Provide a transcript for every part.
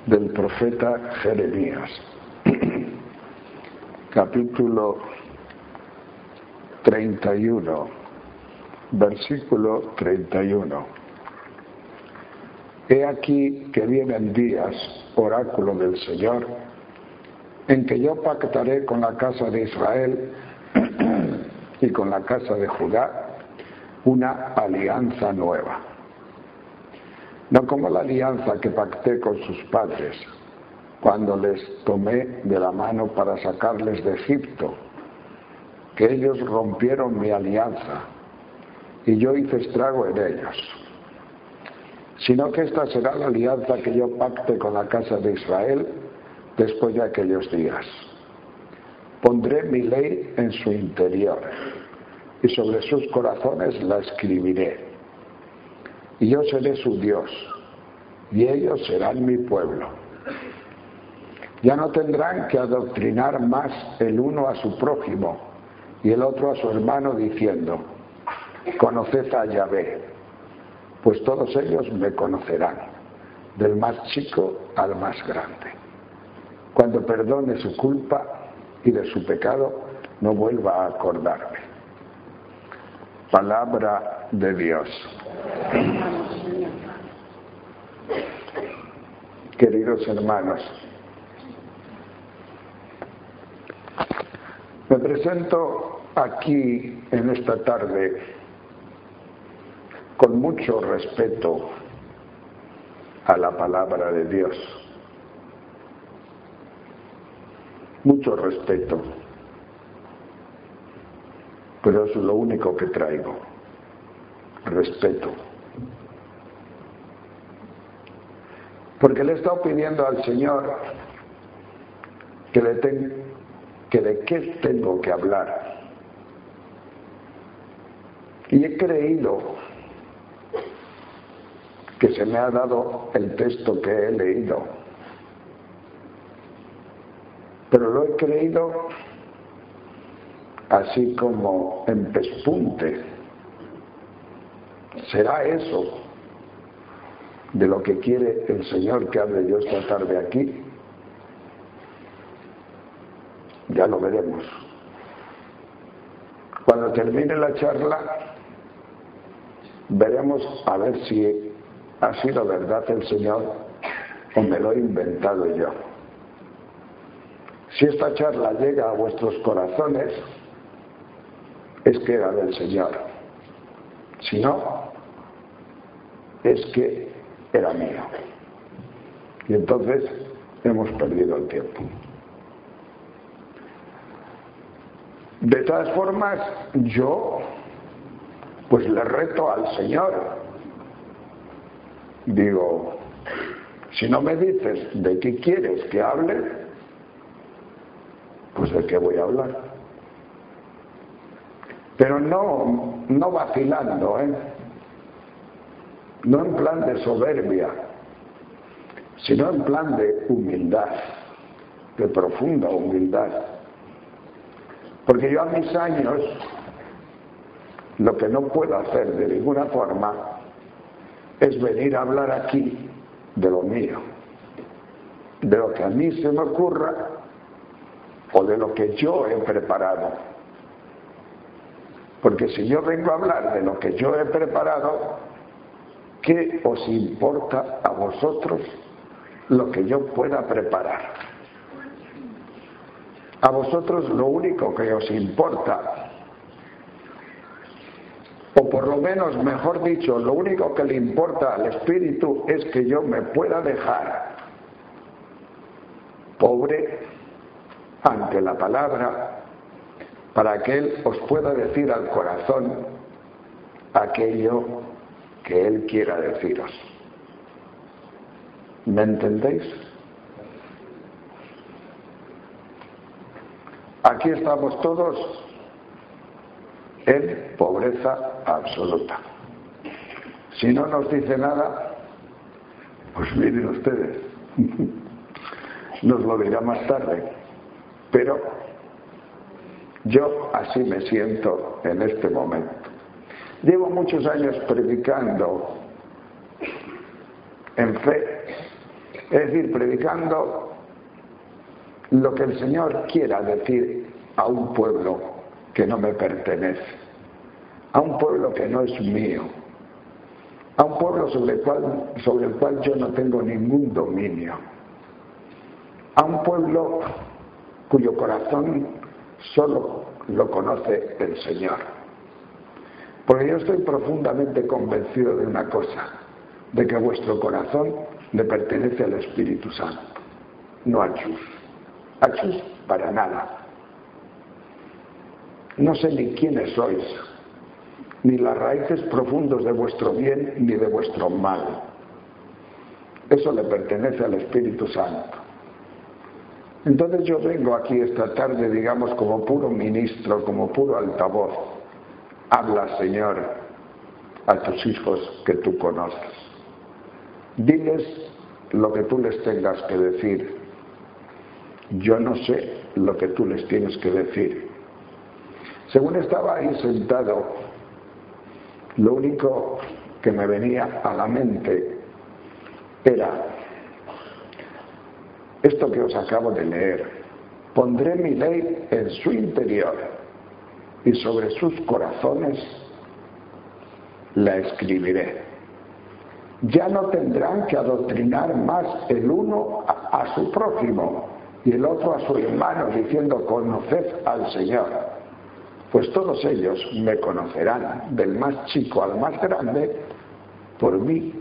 del profeta Jeremías, capítulo 31, versículo 31. He aquí que vienen días, oráculo del Señor, en que yo pactaré con la casa de Israel y con la casa de Judá una alianza nueva. No como la alianza que pacté con sus padres, cuando les tomé de la mano para sacarles de Egipto, que ellos rompieron mi alianza, y yo hice estrago en ellos. Sino que esta será la alianza que yo pacte con la casa de Israel después de aquellos días. Pondré mi ley en su interior, y sobre sus corazones la escribiré. Y yo seré su Dios, y ellos serán mi pueblo. Ya no tendrán que adoctrinar más el uno a su prójimo y el otro a su hermano, diciendo: conoced a Yahvé, pues todos ellos me conocerán, del más chico al más grande. Cuando perdone su culpa y de su pecado, no vuelva a acordarme. Palabra de Dios. Queridos hermanos, me presento aquí en esta tarde con mucho respeto a la palabra de Dios. Mucho respeto. Pero es lo único que traigo. Respeto. Porque le he estado pidiendo al Señor que de qué tengo que hablar. Y he creído que se me ha dado el texto que he leído. Pero lo he creído así como en pespunte. ¿Será eso de lo que quiere el Señor que hable yo esta tarde aquí? Ya lo veremos. Cuando termine la charla, veremos a ver si ha sido verdad el Señor o me lo he inventado yo. Si esta charla llega a vuestros corazones, es que era del Señor. Si no, es que era mío. Y entonces hemos perdido el tiempo. De todas formas, yo pues le reto al Señor. Digo, si no me dices de qué quieres que hable, pues de qué voy a hablar. Pero no vacilando, no en plan de soberbia, sino en plan de humildad, de profunda humildad. Porque yo a mis años, lo que no puedo hacer de ninguna forma es venir a hablar aquí de lo mío, de lo que a mí se me ocurra o de lo que yo he preparado. Porque si yo vengo a hablar de lo que yo he preparado, ¿qué os importa a vosotros lo que yo pueda preparar? A vosotros lo único que os importa, o por lo menos, mejor dicho, lo único que le importa al Espíritu es que yo me pueda dejar pobre ante la palabra, para que Él os pueda decir al corazón aquello que Él quiera deciros. ¿Me entendéis? Aquí estamos todos en pobreza absoluta. Si no nos dice nada, pues miren ustedes, nos lo dirá más tarde. Pero yo así me siento en este momento. Llevo muchos años predicando en fe Es decir, predicando lo que el Señor quiera decir a un pueblo que no me pertenece, a un pueblo que no es mío, a un pueblo sobre el cual yo no tengo ningún dominio, a un pueblo cuyo corazón solo lo conoce el Señor. Porque yo estoy profundamente convencido de una cosa, de que vuestro corazón le pertenece al Espíritu Santo, no a Chus. A Chus para nada. No sé ni quiénes sois, ni las raíces profundas de vuestro bien ni de vuestro mal. Eso le pertenece al Espíritu Santo. Entonces yo vengo aquí esta tarde, digamos, como puro ministro, como puro altavoz. Habla, Señor, a tus hijos que tú conoces. Diles lo que tú les tengas que decir. Yo no sé lo que tú les tienes que decir. Según estaba ahí sentado, lo único que me venía a la mente era esto que os acabo de leer. Pondré mi ley en su interior y sobre sus corazones la escribiré. Ya no tendrán que adoctrinar más el uno a su prójimo y el otro a su hermano, diciendo: conoced al Señor. Pues todos ellos me conocerán, del más chico al más grande, por mí.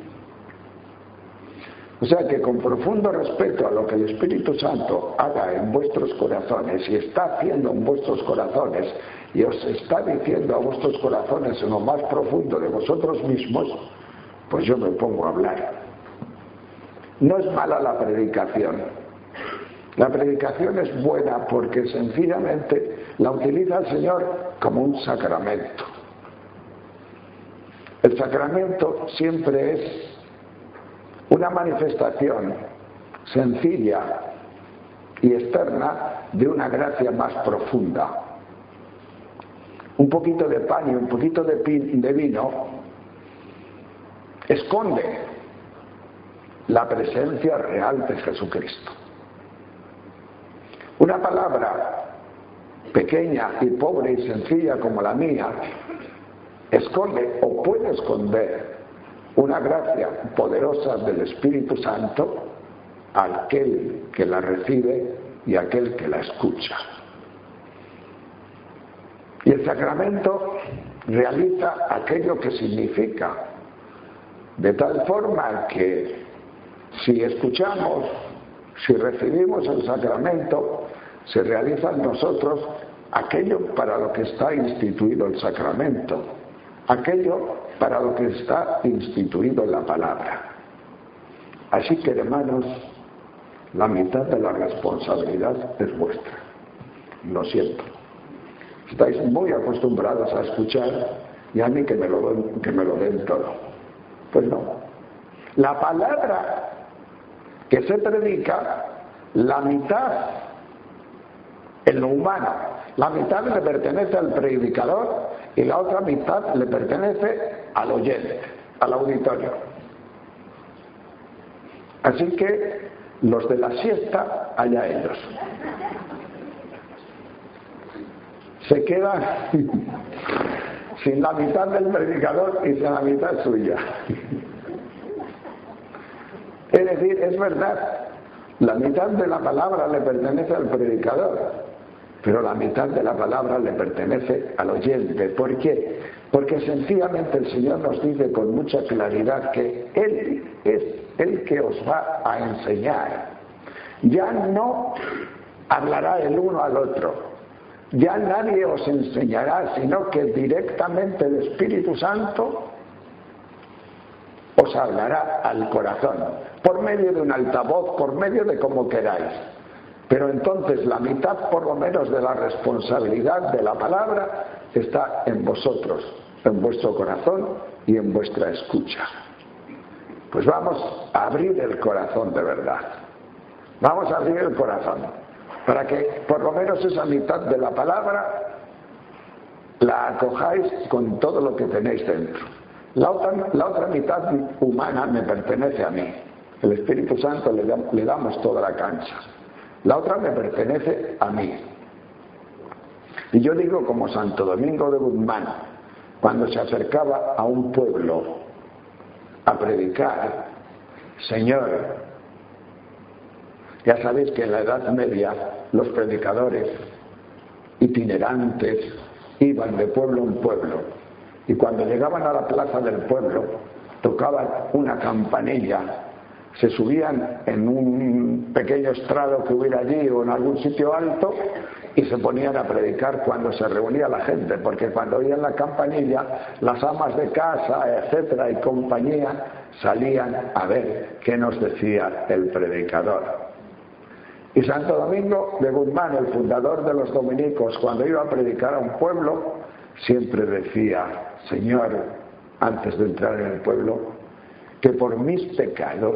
O sea que con profundo respeto a lo que el Espíritu Santo haga en vuestros corazones y está haciendo en vuestros corazones y os está diciendo a vuestros corazones en lo más profundo de vosotros mismos, pues yo me pongo a hablar. No es mala la predicación. La predicación es buena porque sencillamente la utiliza el Señor como un sacramento. El sacramento siempre es una manifestación sencilla y externa de una gracia más profunda. Un poquito de pan y un poquito de vino esconde la presencia real de Jesucristo. Una palabra pequeña y pobre y sencilla como la mía esconde o puede esconder una gracia poderosa del Espíritu Santo a aquel que la recibe y a aquel que la escucha. Y el sacramento realiza aquello que significa, de tal forma que si escuchamos, si recibimos el sacramento, se realiza en nosotros aquello para lo que está instituido el sacramento, aquello para lo que está instituido en la palabra. Así que, hermanos, la mitad de la responsabilidad es vuestra. Lo siento. Estáis muy acostumbrados a escuchar y a mí que me lo den todo. Pues no. La palabra que se predica, la mitad en lo humano, la mitad le pertenece al predicador y la otra mitad le pertenece al oyente, al auditorio. Así que los de la siesta, allá ellos. Se quedan sin la mitad del predicador y sin la mitad suya. Es decir, es verdad, la mitad de la palabra le pertenece al predicador, pero la mitad de la palabra le pertenece al oyente. ¿Por qué? Porque sencillamente el Señor nos dice con mucha claridad que Él es el que os va a enseñar. Ya no hablará el uno al otro, ya nadie os enseñará, sino que directamente el Espíritu Santo os hablará al corazón, por medio de un altavoz, por medio de como queráis. Pero entonces la mitad por lo menos de la responsabilidad de la palabra está en vosotros, en vuestro corazón y en vuestra escucha. Pues vamos a abrir el corazón de verdad. Vamos a abrir el corazón para que por lo menos esa mitad de la palabra la acojáis con todo lo que tenéis dentro. La otra mitad humana me pertenece a mí. El Espíritu Santo le damos toda la cancha. La otra me pertenece a mí. Y yo digo como Santo Domingo de Guzmán, cuando se acercaba a un pueblo a predicar: Señor, ya sabéis que en la Edad Media los predicadores itinerantes iban de pueblo en pueblo, y cuando llegaban a la plaza del pueblo tocaban una campanilla, se subían en un pequeño estrado que hubiera allí o en algún sitio alto y se ponían a predicar cuando se reunía la gente, porque cuando oían la campanilla las amas de casa, etcétera, y compañía salían a ver qué nos decía el predicador. Y Santo Domingo de Guzmán, el fundador de los dominicos, cuando iba a predicar a un pueblo, siempre decía: Señor, antes de entrar en el pueblo, que por mis pecados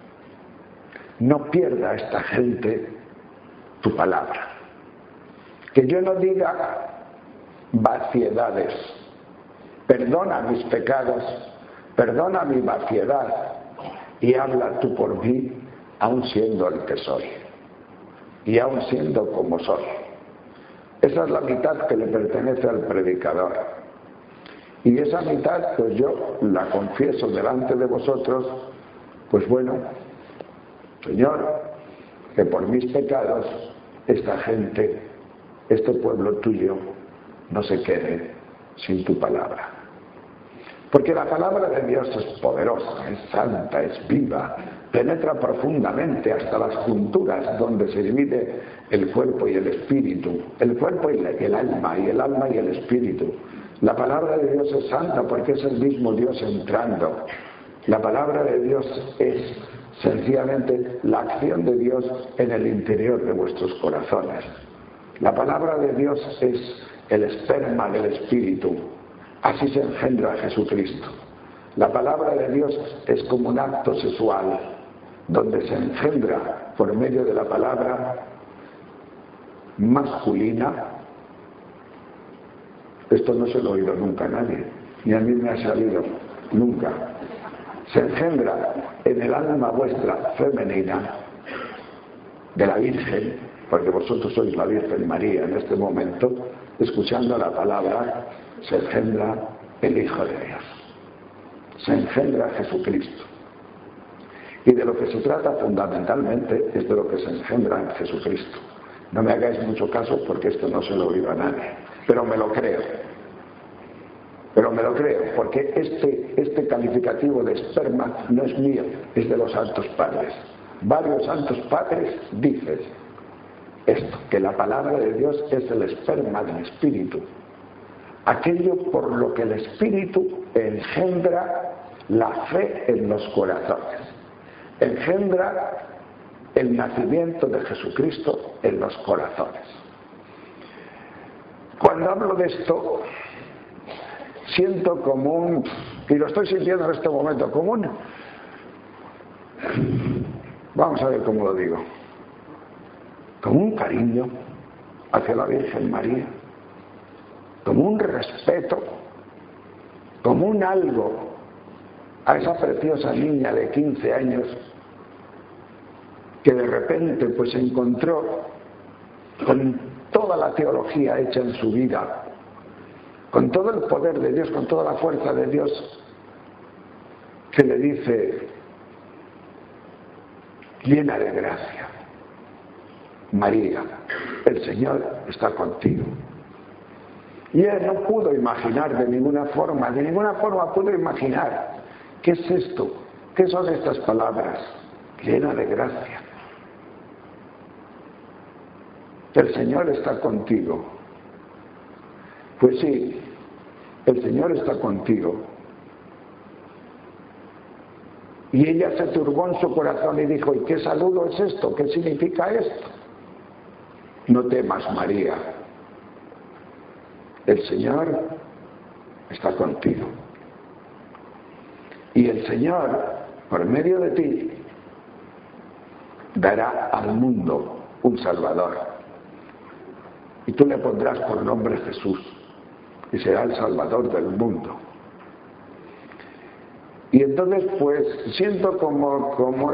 no pierda esta gente tu palabra. Que yo no diga vaciedades. Perdona mis pecados, perdona mi vaciedad, y habla tú por mí, aun siendo el que soy, y aun siendo como soy. Esa es la mitad que le pertenece al predicador. Y esa mitad, pues yo la confieso delante de vosotros, pues bueno, Señor, que por mis pecados esta gente, este pueblo tuyo, no se quede sin tu palabra. Porque la palabra de Dios es poderosa, es santa, es viva, penetra profundamente hasta las junturas donde se divide el cuerpo y el espíritu, el cuerpo y el alma, y el alma y el espíritu. La palabra de Dios es santa porque es el mismo Dios entrando. La palabra de Dios es sencillamente la acción de Dios en el interior de vuestros corazones. La palabra de Dios es el esperma del espíritu. Así se engendra Jesucristo. La palabra de Dios es como un acto sexual, donde se engendra por medio de la palabra masculina. Esto no se lo he oído nunca a nadie, ni a mí me ha salido nunca. Se engendra en el alma vuestra femenina de la Virgen, porque vosotros sois la Virgen María en este momento, escuchando la palabra, se engendra el Hijo de Dios. Se engendra Jesucristo. Y de lo que se trata fundamentalmente es de lo que se engendra en Jesucristo. No me hagáis mucho caso porque esto no se lo he oído a nadie, pero me lo creo. Pero me lo creo, porque este calificativo de esperma no es mío, es de los santos padres. Varios santos padres dicen esto, que la palabra de Dios es el esperma del Espíritu. Aquello por lo que el Espíritu engendra la fe en los corazones. Engendra el nacimiento de Jesucristo en los corazones. Cuando hablo de esto, siento como y lo estoy sintiendo en este momento, como vamos a ver cómo lo digo, como un cariño hacia la Virgen María, como un respeto, como un algo a esa preciosa niña de 15 años que de repente pues se encontró con toda la teología hecha en su vida, con todo el poder de Dios, con toda la fuerza de Dios, que le dice: llena de gracia, María, el Señor está contigo. Y él no pudo imaginar de ninguna forma pudo imaginar qué es esto, qué son estas palabras, llena de gracia. El Señor está contigo. Pues sí, el Señor está contigo. Y ella se turbó en su corazón y dijo: ¿y qué saludo es esto? ¿Qué significa esto? No temas, María. El Señor está contigo. Y el Señor, por medio de ti, dará al mundo un Salvador. Y tú le pondrás por nombre Jesús, y será el Salvador del mundo. Y entonces pues siento como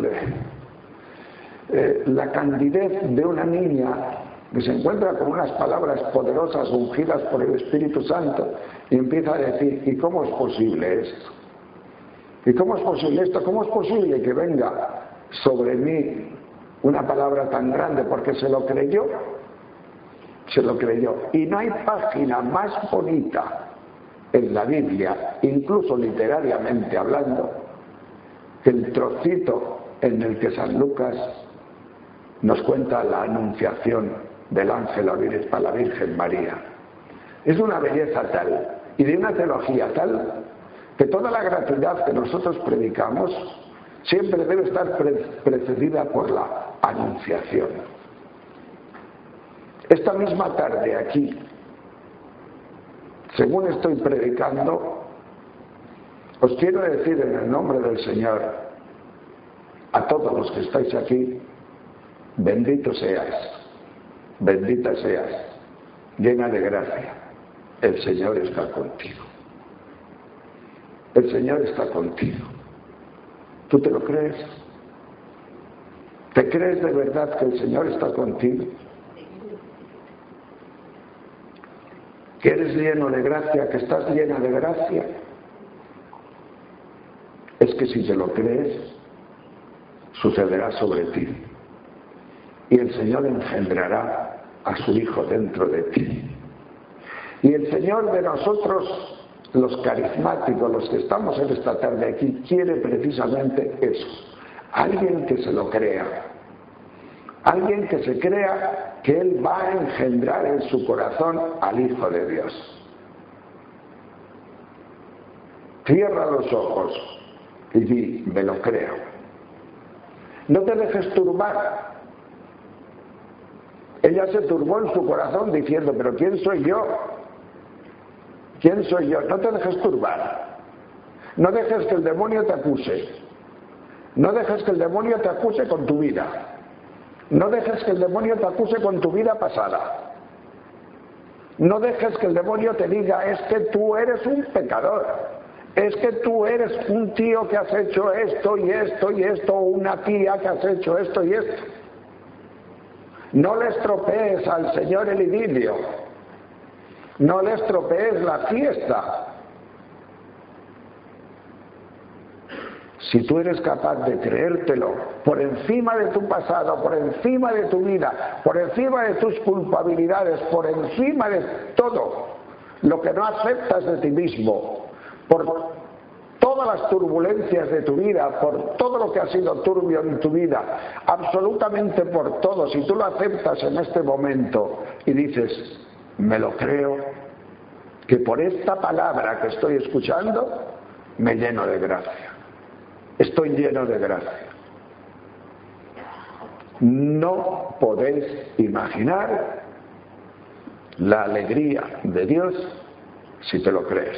la candidez de una niña que se encuentra con unas palabras poderosas ungidas por el Espíritu Santo y empieza a decir, ¿y cómo es posible esto? ¿Y cómo es posible esto? ¿Cómo es posible que venga sobre mí una palabra tan grande? Porque se lo creyó. Se lo creyó. Y no hay página más bonita en la Biblia, incluso literariamente hablando, que el trocito en el que San Lucas nos cuenta la anunciación del ángel a la Virgen María. Es una belleza tal y de una teología tal que toda la gratuidad que nosotros predicamos siempre debe estar precedida por la anunciación. Esta misma tarde aquí, según estoy predicando, os quiero decir en el nombre del Señor a todos los que estáis aquí, bendito seas, bendita seas, llena de gracia, el Señor está contigo. El Señor está contigo. ¿Tú te lo crees? ¿Te crees de verdad que el Señor está contigo? ¿Que eres lleno de gracia, que estás llena de gracia? Es que si te lo crees, sucederá sobre ti. Y el Señor engendrará a su Hijo dentro de ti. Y el Señor de nosotros, los carismáticos, los que estamos en esta tarde aquí, quiere precisamente eso. Alguien que se lo crea. Alguien que se crea que Él va a engendrar en su corazón al Hijo de Dios. Cierra los ojos y di, me lo creo. No te dejes turbar. Ella se turbó en su corazón diciendo, pero ¿quién soy yo? ¿Quién soy yo? No te dejes turbar. No dejes que el demonio te acuse. No dejes que el demonio te acuse con tu vida. No dejes que el demonio te acuse con tu vida pasada. No dejes que el demonio te diga, es que tú eres un pecador. Es que tú eres un tío que has hecho esto y esto y esto, o una tía que has hecho esto y esto. No le estropees al Señor el idilio. No le estropees la fiesta. Si tú eres capaz de creértelo, por encima de tu pasado, por encima de tu vida, por encima de tus culpabilidades, por encima de todo lo que no aceptas de ti mismo, por todas las turbulencias de tu vida, por todo lo que ha sido turbio en tu vida, absolutamente por todo, si tú lo aceptas en este momento y dices, me lo creo, que por esta palabra que estoy escuchando me lleno de gracia. Estoy lleno de gracia. No podéis imaginar la alegría de Dios si te lo crees.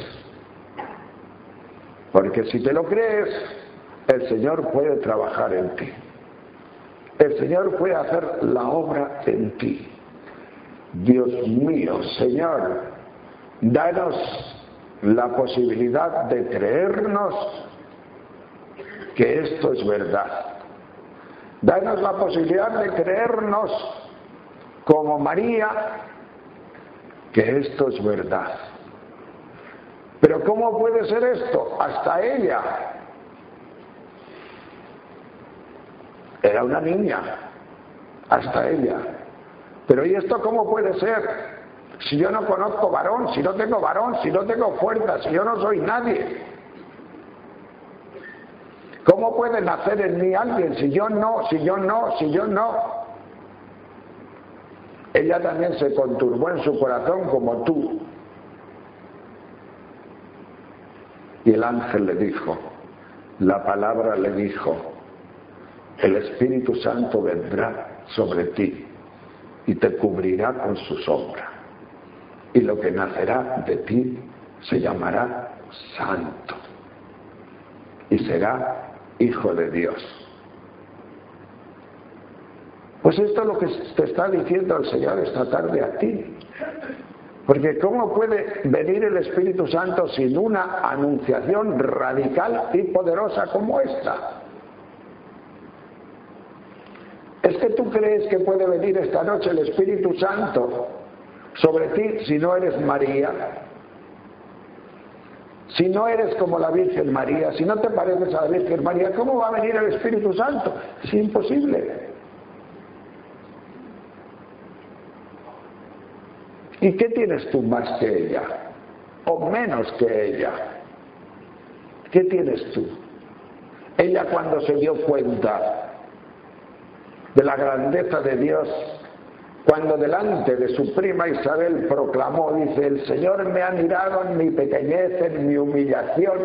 Porque si te lo crees, el Señor puede trabajar en ti. El Señor puede hacer la obra en ti. Dios mío, Señor, danos la posibilidad de creernos que esto es verdad. Danos la posibilidad de creernos como María que esto es verdad. Pero ¿cómo puede ser esto? Hasta ella era una niña, hasta ella. Pero ¿y esto cómo puede ser? Si yo no conozco varón, si no tengo varón, si no tengo fuerza, si yo no soy nadie. ¿Cómo puede nacer en mí alguien si yo no, si yo no, si yo no? Ella también se conturbó en su corazón como tú. Y el ángel le dijo, la palabra le dijo, el Espíritu Santo vendrá sobre ti y te cubrirá con su sombra. Y lo que nacerá de ti se llamará Santo. Y será Hijo de Dios. Pues esto es lo que te está diciendo el Señor esta tarde a ti. Porque ¿cómo puede venir el Espíritu Santo sin una anunciación radical y poderosa como esta? ¿Es que tú crees que puede venir esta noche el Espíritu Santo sobre ti si no eres María? Si no eres como la Virgen María, si no te pareces a la Virgen María, ¿cómo va a venir el Espíritu Santo? Es imposible. ¿Y qué tienes tú más que ella? ¿O menos que ella? ¿Qué tienes tú? Ella, cuando se dio cuenta de la grandeza de Dios, cuando delante de su prima Isabel proclamó, dice, el Señor me ha mirado en mi pequeñez, en mi humillación,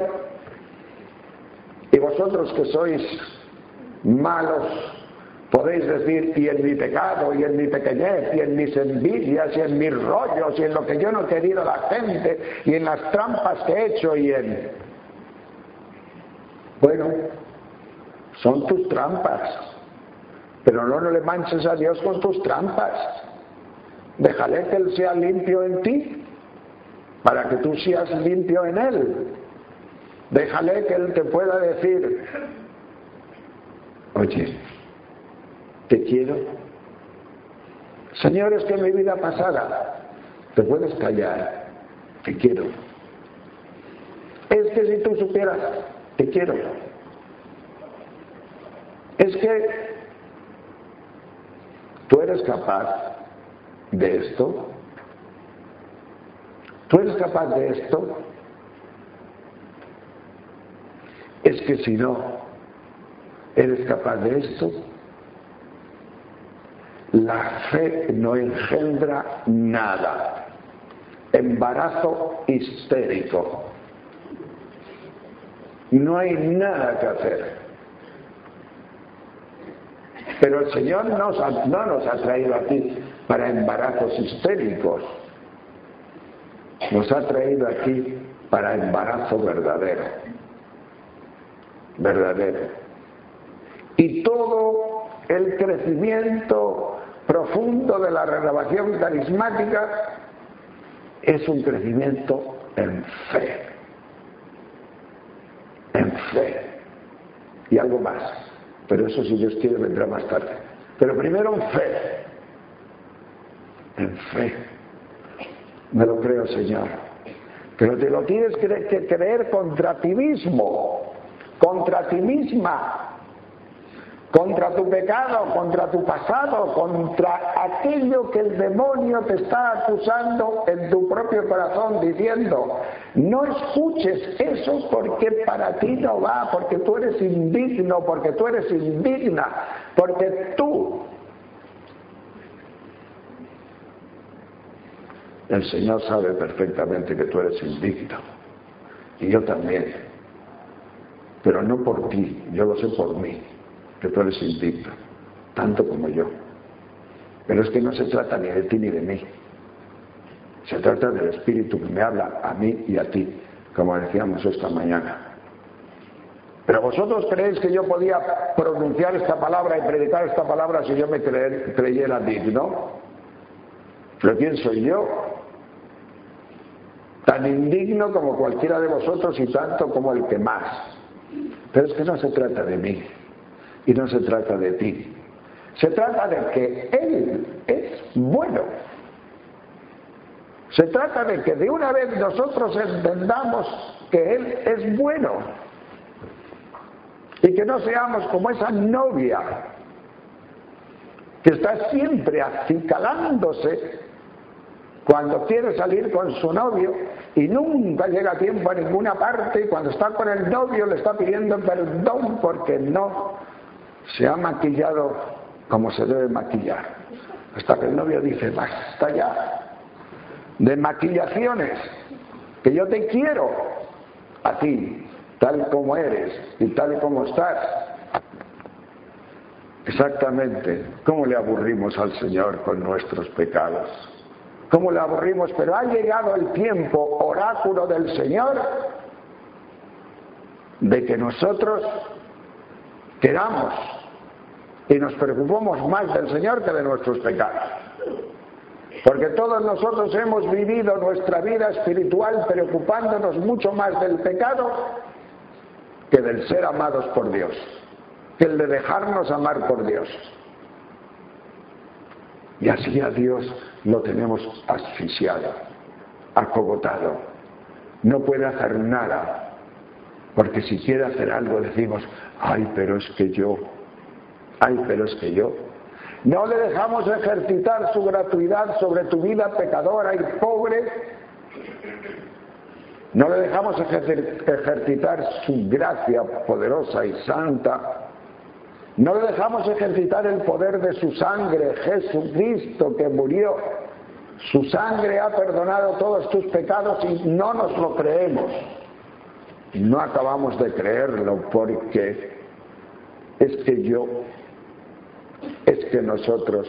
y vosotros que sois malos, podéis decir, y en mi pecado, y en mi pequeñez, y en mis envidias, y en mis rollos, y en lo que yo no he querido a la gente, y en las trampas que he hecho, y en... Bueno, son tus trampas. Pero no le manches a Dios con tus trampas. Déjale que Él sea limpio en ti, para que tú seas limpio en Él. Déjale que Él te pueda decir, oye, te quiero. Señor, es que en mi vida pasada, te puedes callar, te quiero. Es que si tú supieras, te quiero. Es que ¿tú eres capaz de esto? ¿Tú eres capaz de esto? Es que si no eres capaz de esto, la fe no engendra nada. Embarazo histérico. No hay nada que hacer. Pero el Señor no nos ha traído aquí para embarazos histéricos. Nos ha traído aquí para embarazo verdadero. Verdadero. Y todo el crecimiento profundo de la renovación carismática es un crecimiento en fe. En fe. Y algo más. Pero eso, si Dios quiere, vendrá más tarde. Pero primero en fe. En fe. Me lo creo, Señor. Pero te lo tienes que creer contra ti mismo, contra ti misma, contra tu pecado, contra tu pasado, contra aquello que el demonio te está acusando en tu propio corazón, diciendo, no escuches eso porque para ti no va, porque tú eres indigno, porque tú eres indigna, porque tú... El Señor sabe perfectamente que tú eres indigno, y yo también, pero no por ti, yo lo sé por mí, que tú eres indigno, tanto como yo. Pero es que no se trata ni de ti ni de mí, se trata del Espíritu que me habla a mí y a ti, como decíamos esta mañana. Pero vosotros creéis que yo podía pronunciar esta palabra y predicar esta palabra si yo me creyera digno. ¿Pero quién soy yo? Tan indigno como cualquiera de vosotros y tanto como el que más. Pero es que no se trata de mí y no se trata de ti. Se trata de que Él es bueno. Se trata de que de una vez nosotros entendamos que Él es bueno y que no seamos como esa novia que está siempre acicalándose cuando quiere salir con su novio y nunca llega a tiempo a ninguna parte, y cuando está con el novio le está pidiendo perdón porque no se ha maquillado como se debe maquillar, hasta que el novio dice, basta ya de maquillaciones, que yo te quiero a ti tal como eres y tal como estás. Exactamente, ¿cómo le aburrimos al Señor con nuestros pecados? ¿Cómo le aburrimos? Pero ha llegado el tiempo, oráculo del Señor, de que nosotros queramos y nos preocupemos más del Señor que de nuestros pecados. Porque todos nosotros hemos vivido nuestra vida espiritual preocupándonos mucho más del pecado que del ser amados por Dios, que el de dejarnos amar por Dios. Y así a Dios lo tenemos asfixiado, acogotado. No puede hacer nada, porque si quiere hacer algo decimos, ay, pero es que yo, ay, pero es que yo. No le dejamos ejercitar su gratuidad sobre tu vida pecadora y pobre. No le dejamos ejercitar su gracia poderosa y santa. No le dejamos ejercitar el poder de su sangre, Jesucristo que murió. Su sangre ha perdonado todos tus pecados y no nos lo creemos. No acabamos de creerlo porque es que yo, es que nosotros.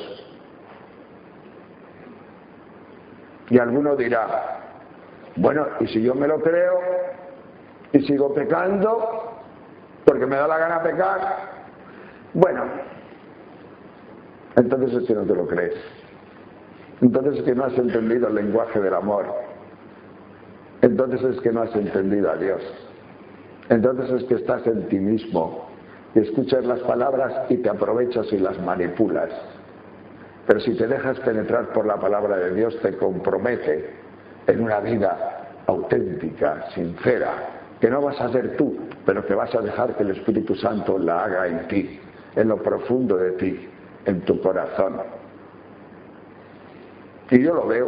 Y alguno dirá, bueno, ¿y si yo me lo creo y sigo pecando porque me da la gana pecar? Bueno, entonces es que no te lo crees. Entonces es que no has entendido el lenguaje del amor. Entonces es que no has entendido a Dios. Entonces es que estás en ti mismo y escuchas las palabras y te aprovechas y las manipulas. Pero si te dejas penetrar por la palabra de Dios, te compromete en una vida auténtica, sincera, que no vas a hacer tú, pero que vas a dejar que el Espíritu Santo la haga en ti, en lo profundo de ti, en tu corazón. Y yo lo veo.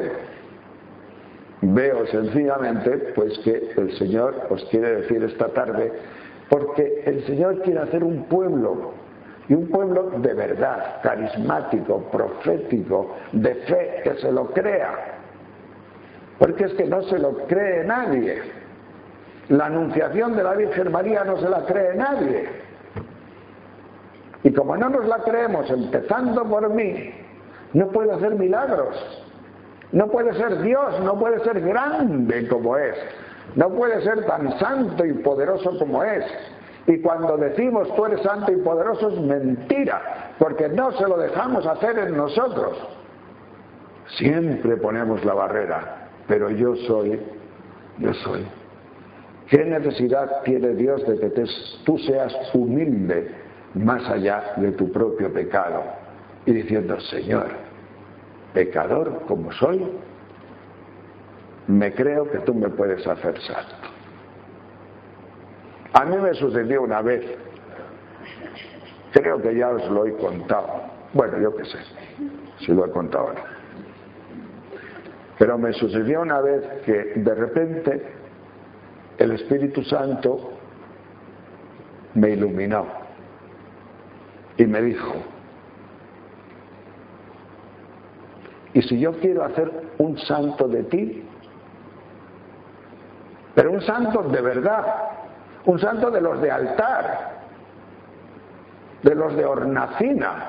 Veo sencillamente pues que el Señor os quiere decir esta tarde, porque el Señor quiere hacer un pueblo, y un pueblo de verdad, carismático, profético, de fe, que se lo crea. Porque es que no se lo cree nadie. La anunciación de la Virgen María no se la cree nadie. Y como no nos la creemos, empezando por mí, no puede hacer milagros. No puede ser Dios, no puede ser grande como es. No puede ser tan santo y poderoso como es. Y cuando decimos tú eres santo y poderoso es mentira, porque no se lo dejamos hacer en nosotros. Siempre ponemos la barrera, pero yo soy. ¿Qué necesidad tiene Dios de que tú seas humilde más allá de tu propio pecado? Y diciendo, Señor, pecador como soy, me creo que tú me puedes hacer santo. A mí me sucedió una vez, creo que ya os lo he contado, bueno, yo qué sé, si lo he contado ahora, pero me sucedió una vez que de repente el Espíritu Santo me iluminó y me dijo, y si yo quiero hacer un santo de ti, pero un santo de verdad, un santo de los de altar, de los de hornacina.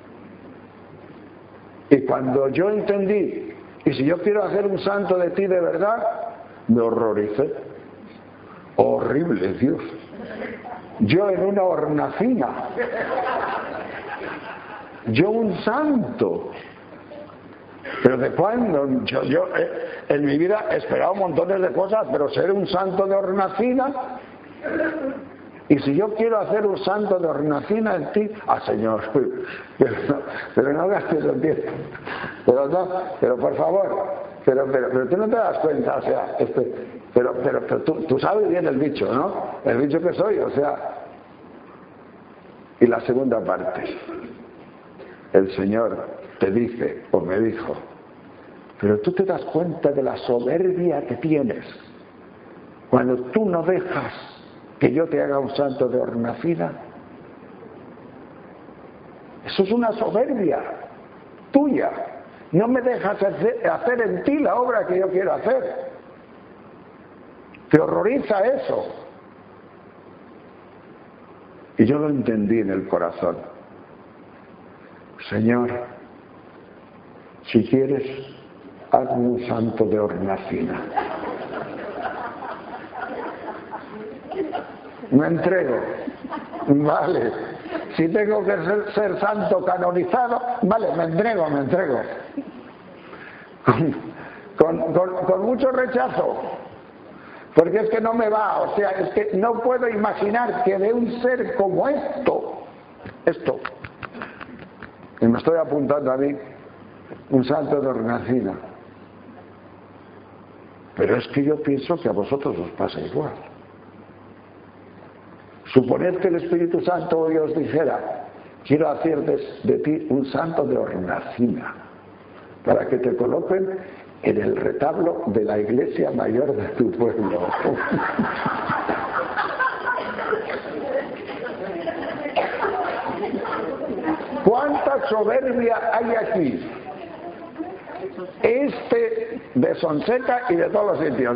Y cuando yo entendí, y si yo quiero hacer un santo de ti de verdad, me horroricé. Horrible, Dios. Yo en una hornacina. Yo un santo. Pero ¿de cuándo? Yo en mi vida he esperado montones de cosas, pero ser un santo de hornacina. Y si yo quiero hacer un santo de hornacina en ti, Señor, pero no gastes el tiempo. Pero por favor, pero tú no te das cuenta, o sea, pero tú sabes bien el bicho, ¿no? El bicho que soy, o sea. Y la segunda parte, el Señor te dice, o me dijo, pero tú te das cuenta de la soberbia que tienes cuando tú no dejas que yo te haga un santo de hornacina. Eso es una soberbia tuya. No me dejas hacer en ti la obra que yo quiero hacer. Te horroriza eso. Y yo lo entendí en el corazón. Señor, si quieres, hazme un santo de hornacina. Me entrego. Vale. Si tengo que ser santo canonizado, vale, me entrego. con mucho rechazo, porque es que no me va, o sea, es que no puedo imaginar que de un ser como esto, y me estoy apuntando a mí, un santo de Hornacina, pero es que yo pienso que a vosotros os pasa igual. Suponed que el Espíritu Santo hoy os dijera: quiero hacer de ti un santo de Hornacina, para que te coloquen en el retablo de la iglesia mayor de tu pueblo. ¿Cuánta soberbia hay aquí? De Sonseca y de todos los sitios.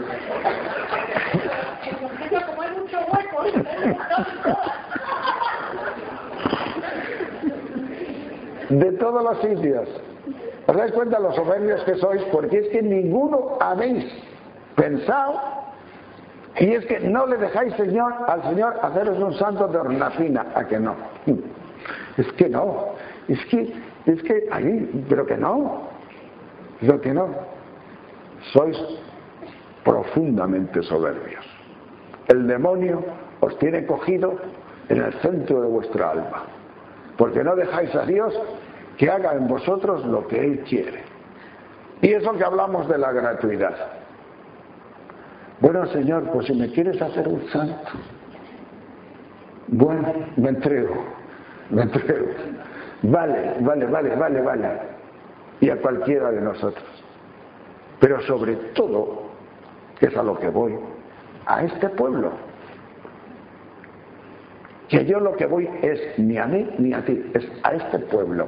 De todos los sitios. ¿Os dais cuenta los soberbios que sois? Porque es que ninguno habéis pensado, y es que no le dejáis al Señor haceros un santo de Hornacina. ¿A que no? Es que no. Es que ahí, pero que no. Lo que no. Sois profundamente soberbios. El demonio os tiene cogido en el centro de vuestra alma, porque no dejáis a Dios que haga en vosotros lo que Él quiere. Y eso que hablamos de la gratuidad. Bueno, Señor, pues si me quieres hacer un santo, bueno, me entrego. Vale. Y a cualquiera de nosotros. Pero sobre todo, que es a lo que voy, a este pueblo. Que yo lo que voy es ni a mí ni a ti, es a este pueblo.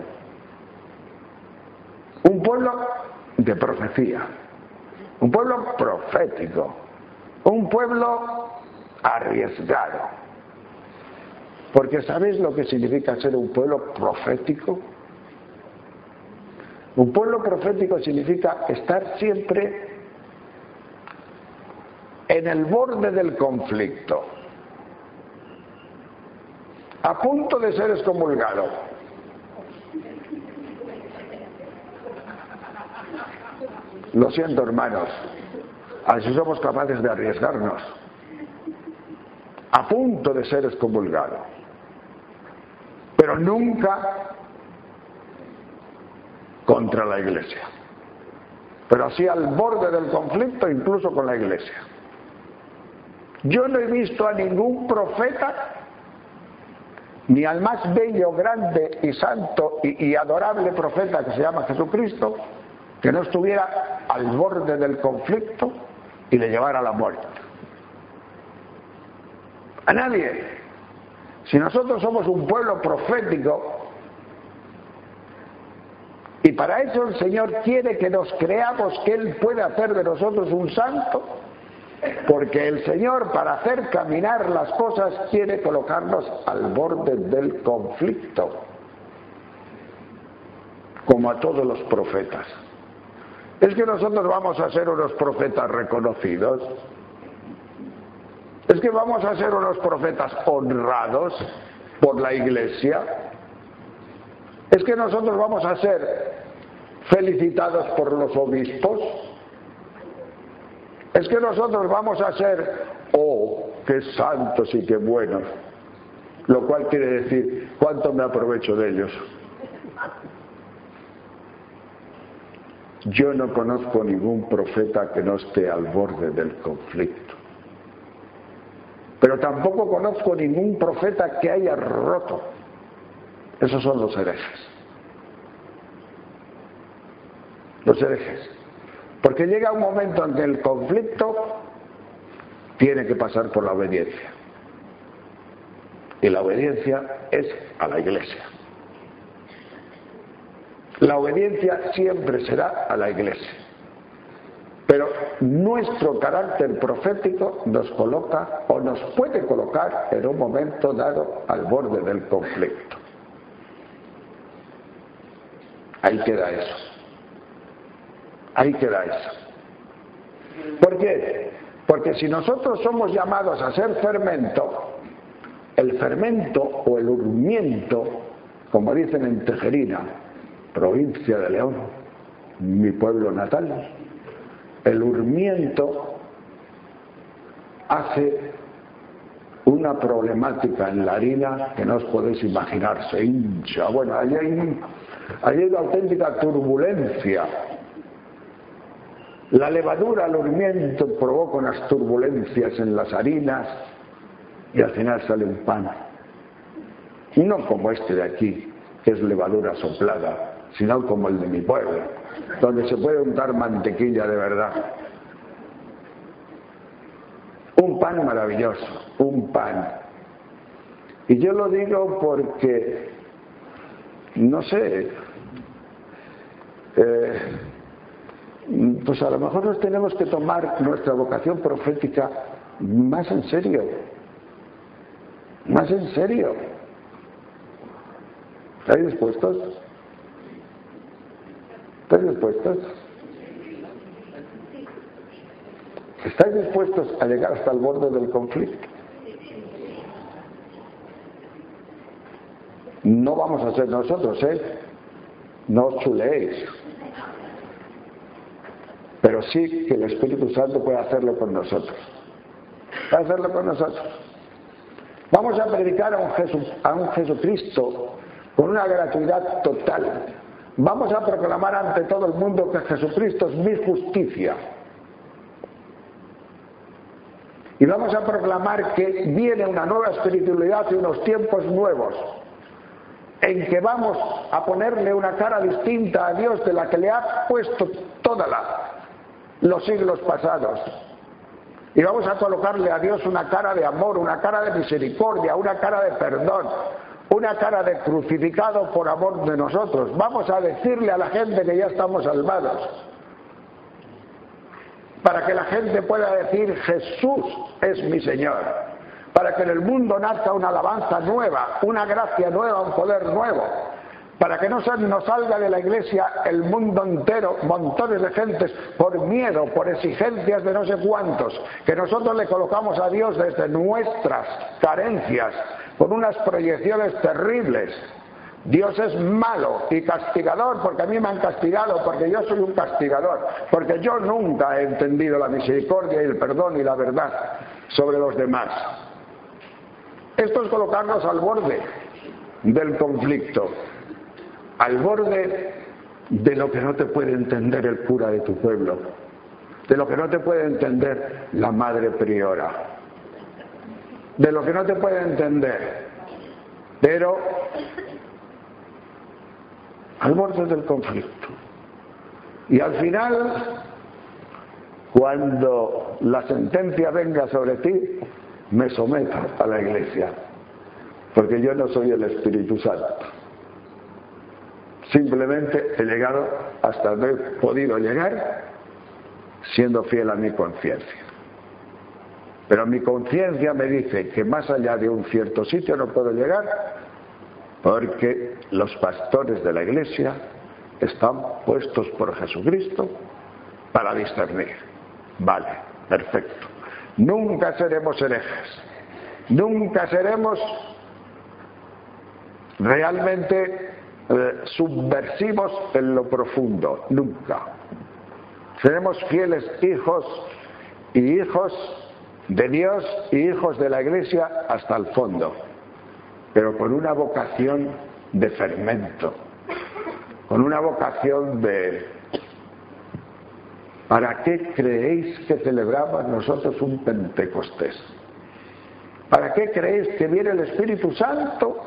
Un pueblo de profecía, un pueblo profético, un pueblo arriesgado. Porque ¿sabéis lo que significa ser un pueblo profético? Un pueblo profético significa estar siempre en el borde del conflicto, a punto de ser excomulgado. Lo siento, hermanos, a ver si somos capaces de arriesgarnos. A punto de ser excomulgado, pero nunca contra la Iglesia, pero así al borde del conflicto, incluso con la Iglesia. Yo no he visto a ningún profeta, ni al más bello, grande y santo y adorable profeta que se llama Jesucristo, que no estuviera al borde del conflicto y le llevara a la muerte. A nadie. Si nosotros somos un pueblo profético, y para eso el Señor quiere que nos creamos que Él puede hacer de nosotros un santo, porque el Señor, para hacer caminar las cosas, quiere colocarnos al borde del conflicto, como a todos los profetas. ¿Es que nosotros vamos a ser unos profetas reconocidos? ¿Es que vamos a ser unos profetas honrados por la Iglesia? ¿Es que nosotros vamos a ser felicitados por los obispos? ¿Es que nosotros vamos a ser, oh, qué santos y qué buenos? Lo cual quiere decir, ¿cuánto me aprovecho de ellos? Yo no conozco ningún profeta que no esté al borde del conflicto. Pero tampoco conozco ningún profeta que haya roto. Esos son los herejes. Los herejes. Porque llega un momento en que el conflicto tiene que pasar por la obediencia. Y la obediencia es a la Iglesia. La obediencia siempre será a la Iglesia. Pero nuestro carácter profético nos coloca o nos puede colocar en un momento dado al borde del conflicto. Ahí queda eso. Ahí queda eso. ¿Por qué? Porque si nosotros somos llamados a ser fermento, el fermento o el urmiento, como dicen en Tejerina, provincia de León, mi pueblo natal. El Urmiento hace una problemática en la harina que no os podéis imaginar, se hincha. Bueno, allí hay una auténtica turbulencia. La levadura, el Urmiento, provoca unas turbulencias en las harinas y al final sale un pan. No como este de aquí, que es levadura soplada, sino como el de mi pueblo, donde se puede untar mantequilla de verdad. Un pan maravilloso, un pan. Y yo lo digo porque, no sé, pues a lo mejor nos tenemos que tomar nuestra vocación profética más en serio. Más en serio. ¿Estáis dispuestos? ¿Estáis dispuestos? ¿Estáis dispuestos a llegar hasta el borde del conflicto? No vamos a ser nosotros, no os chuleéis. Pero sí que el Espíritu Santo puede hacerlo con nosotros. Puede hacerlo con nosotros. Vamos a predicar a un Jesucristo con una gratuidad total. Vamos a proclamar ante todo el mundo que Jesucristo es mi justicia. Y vamos a proclamar que viene una nueva espiritualidad y unos tiempos nuevos, en que vamos a ponerle una cara distinta a Dios de la que le ha puesto todos los siglos pasados. Y vamos a colocarle a Dios una cara de amor, una cara de misericordia, una cara de perdón, una cara de crucificado por amor de nosotros. Vamos a decirle a la gente que ya estamos salvados, para que la gente pueda decir Jesús es mi Señor, para que en el mundo nazca una alabanza nueva, una gracia nueva, un poder nuevo, para que no nos salga de la iglesia el mundo entero, montones de gentes, por miedo, por exigencias de no sé cuántos, que nosotros le colocamos a Dios desde nuestras carencias, con unas proyecciones terribles. Dios es malo y castigador porque a mí me han castigado, porque yo soy un castigador, porque yo nunca he entendido la misericordia y el perdón y la verdad sobre los demás. Esto es colocarnos al borde del conflicto, al borde de lo que no te puede entender el cura de tu pueblo, de lo que no te puede entender la madre priora, de lo que no te puede entender, pero al borde del conflicto. Y al final, cuando la sentencia venga sobre ti, me someto a la iglesia, porque yo no soy el Espíritu Santo. Simplemente he llegado hasta donde he podido llegar, siendo fiel a mi conciencia. Pero mi conciencia me dice que más allá de un cierto sitio no puedo llegar, porque los pastores de la iglesia están puestos por Jesucristo para discernir. Vale, perfecto. Nunca seremos herejes, nunca seremos realmente subversivos en lo profundo, nunca. Seremos fieles hijos y hijos de Dios y hijos de la iglesia hasta el fondo, pero con una vocación de fermento, con una vocación de ¿para qué creéis que celebramos nosotros un Pentecostés? ¿Para qué creéis que viene el Espíritu Santo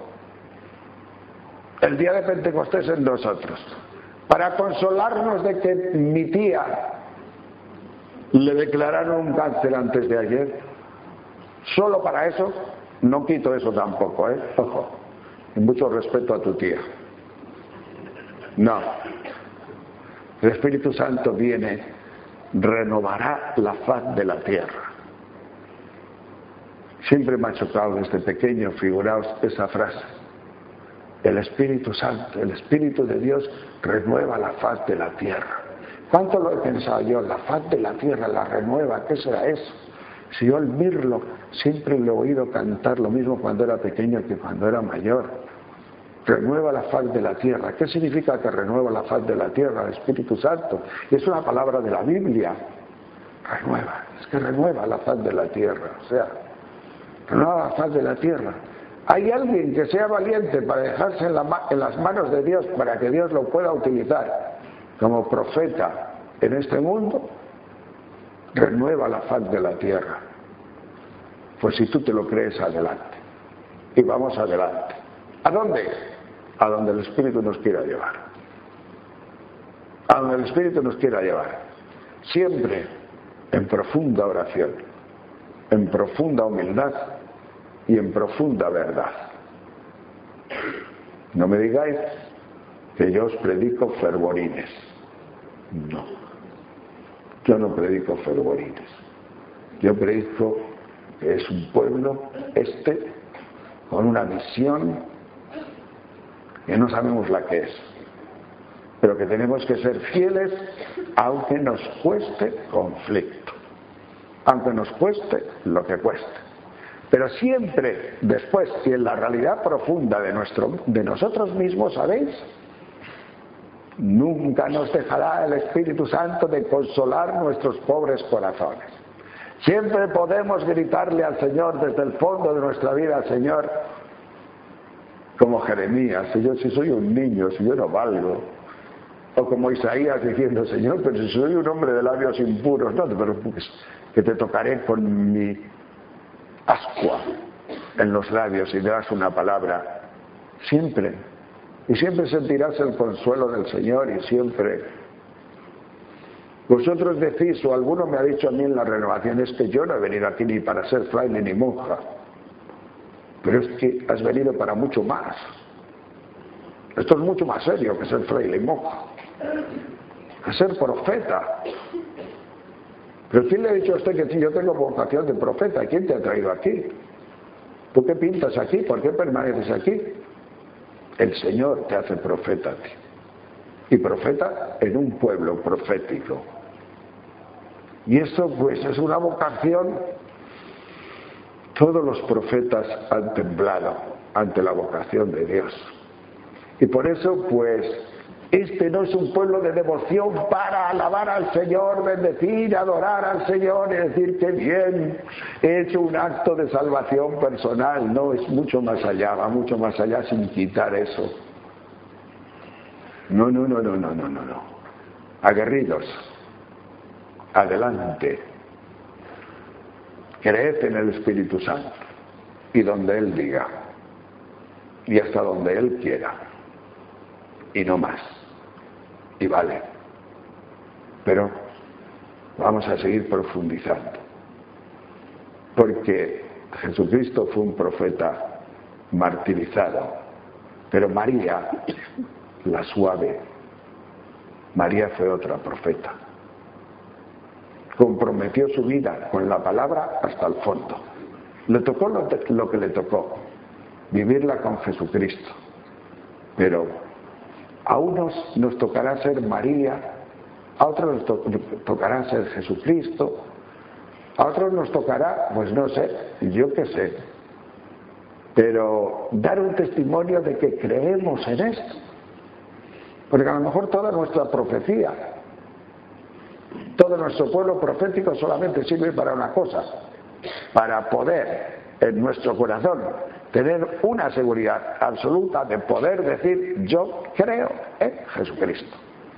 el día de Pentecostés en nosotros? Para consolarnos de que mi tía le declararon un cáncer antes de ayer. Solo para eso. No quito eso tampoco, ojo, y mucho respeto a tu tía. No, el Espíritu Santo viene, renovará la faz de la tierra. Siempre me ha chocado desde pequeño, figuraos esa frase. El Espíritu Santo, el Espíritu de Dios renueva la faz de la tierra. ¿Cuánto lo he pensado yo? La faz de la tierra la renueva, ¿qué será eso? Si yo al mirlo siempre lo he oído cantar lo mismo cuando era pequeño que cuando era mayor. renueva la faz de la tierra. ¿Qué significa que renueva la faz de la tierra? El Espíritu Santo. Es una palabra de la Biblia. Renueva, es que renueva la faz de la tierra. O sea, renueva la faz de la tierra. ¿Hay alguien que sea valiente para dejarse en las manos de Dios para que Dios lo pueda utilizar como profeta en este mundo? Renueva la faz de la tierra. Pues si tú te lo crees, adelante. Y vamos adelante. ¿A dónde? A donde el Espíritu nos quiera llevar. A donde el Espíritu nos quiera llevar. Siempre en profunda oración, en profunda humildad y en profunda verdad. No me digáis que yo os predico fervorines. No. Yo no predico fervorines. Yo predico que es un pueblo con una misión que no sabemos la que es, pero que tenemos que ser fieles aunque nos cueste conflicto, aunque nos cueste lo que cueste. Pero siempre después, y en la realidad profunda de nosotros mismos, ¿sabéis? Nunca nos dejará el Espíritu Santo de consolar nuestros pobres corazones. Siempre podemos gritarle al Señor desde el fondo de nuestra vida, Señor, como Jeremías, Señor, si soy un niño, si yo no valgo. O como Isaías diciendo, Señor, pero si soy un hombre de labios impuros, no te preocupes, que te tocaré con mi ascua en los labios y das una palabra. Siempre. Y siempre sentirás el consuelo del Señor y siempre. Vosotros decís, o alguno me ha dicho a mí en la renovación, es que yo no he venido aquí ni para ser fraile ni monja. Pero es que has venido para mucho más. Esto es mucho más serio que ser fraile y monja. Que ser profeta. Pero ¿quién le ha dicho a usted que yo tengo vocación de profeta? ¿Quién te ha traído aquí? ¿Tú qué pintas aquí? ¿Por qué permaneces aquí? El Señor te hace profeta a ti. Y profeta en un pueblo profético. Y esto pues es una vocación. Todos los profetas han temblado ante la vocación de Dios. Y por eso pues este no es un pueblo de devoción para alabar al Señor, bendecir, adorar al Señor y decir que bien, he hecho un acto de salvación personal. No, es mucho más allá, va mucho más allá sin quitar eso. No. Aguerridos, adelante. Creed en el Espíritu Santo y donde Él diga y hasta donde Él quiera y no más. Y vale. Pero vamos a seguir profundizando. Porque Jesucristo fue un profeta martirizado. Pero María, la suave, María fue otra profeta. Comprometió su vida con la palabra hasta el fondo. Le tocó lo que le tocó, vivirla con Jesucristo. Pero a unos nos tocará ser María, a otros nos tocará ser Jesucristo, a otros nos tocará, pues no sé, yo qué sé, pero dar un testimonio de que creemos en esto. Porque a lo mejor toda nuestra profecía, todo nuestro pueblo profético solamente sirve para una cosa, para poder en nuestro corazón tener una seguridad absoluta de poder decir yo creo en Jesucristo.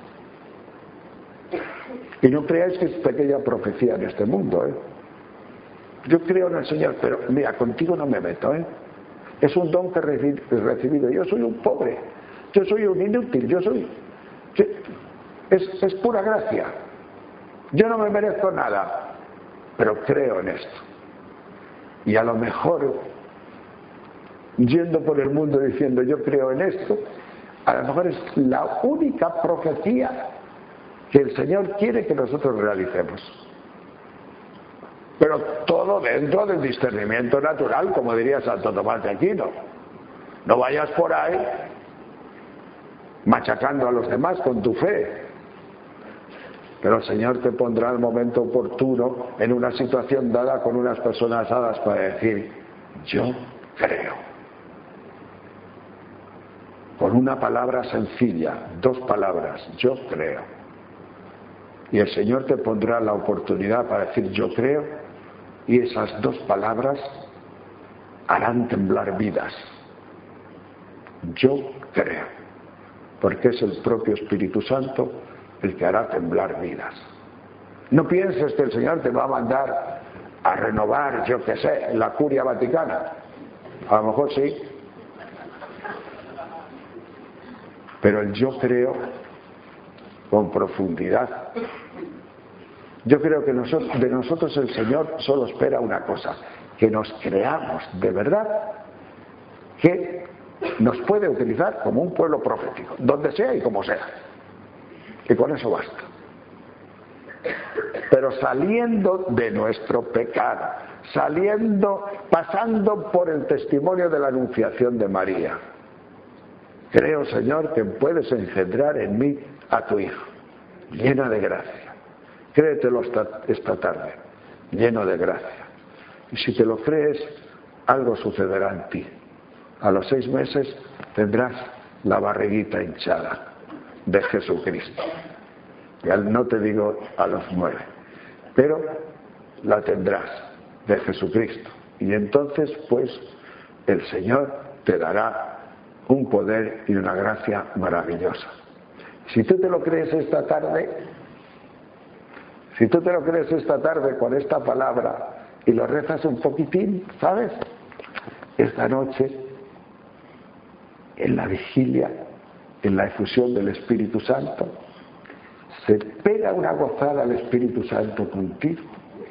Y no creáis que es pequeña profecía en este mundo, Yo creo en el Señor, pero mira, contigo no me meto, Es un don que he recibido. Yo soy un pobre, yo soy un inútil, es pura gracia. Yo no me merezco nada, pero creo en esto. Y a lo mejor, yendo por el mundo diciendo yo creo en esto, a lo mejor es la única profecía que el Señor quiere que nosotros realicemos. Pero todo dentro del discernimiento natural, como diría Santo Tomás de Aquino. No vayas por ahí machacando a los demás con tu fe. Pero el Señor te pondrá el momento oportuno en una situación dada con unas personas dadas para decir, yo creo. con una palabra sencilla, 2 palabras, yo creo. Y el Señor te pondrá la oportunidad para decir yo creo, y esas 2 palabras harán temblar vidas. Yo creo, porque es el propio Espíritu Santo el que hará temblar vidas. No pienses que el Señor te va a mandar a renovar, yo qué sé, la Curia Vaticana. A lo mejor sí. Pero el yo creo con profundidad. Yo creo que de nosotros el Señor solo espera una cosa, que nos creamos de verdad que nos puede utilizar como un pueblo profético, donde sea y como sea. Y con eso basta. Pero saliendo de nuestro pecado, pasando por el testimonio de la anunciación de María. Creo, Señor, que puedes engendrar en mí a tu Hijo, llena de gracia. Créetelo esta tarde, lleno de gracia. Y si te lo crees, algo sucederá en ti. A los 6 meses tendrás la barriguita hinchada de Jesucristo. Ya no te digo a los 9, pero la tendrás de Jesucristo. Y entonces, pues, el Señor te dará un poder y una gracia maravillosa. Si tú te lo crees esta tarde, con esta palabra y lo rezas un poquitín, ¿sabes? Esta noche, en la vigilia, en la efusión del Espíritu Santo, se pega una gozada al Espíritu Santo contigo.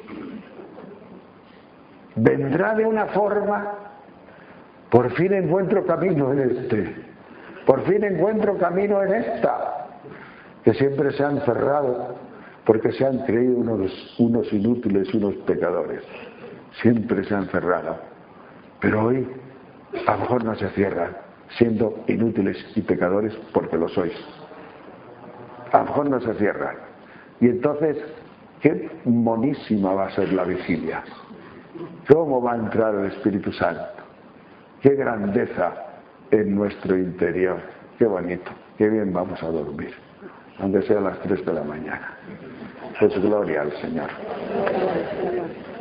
Vendrá de una forma, por fin encuentro camino en por fin encuentro camino en esta, que siempre se han cerrado porque se han creído unos inútiles, unos pecadores. Siempre se han cerrado. Pero hoy a lo mejor no se cierran, siendo inútiles y pecadores porque lo sois. A lo mejor no se cierran. Y entonces, qué monísima va a ser la vigilia. ¿Cómo va a entrar el Espíritu Santo? Qué grandeza en nuestro interior. Qué bonito, qué bien vamos a dormir, aunque sea a las 3 de la mañana. Pues gloria al Señor.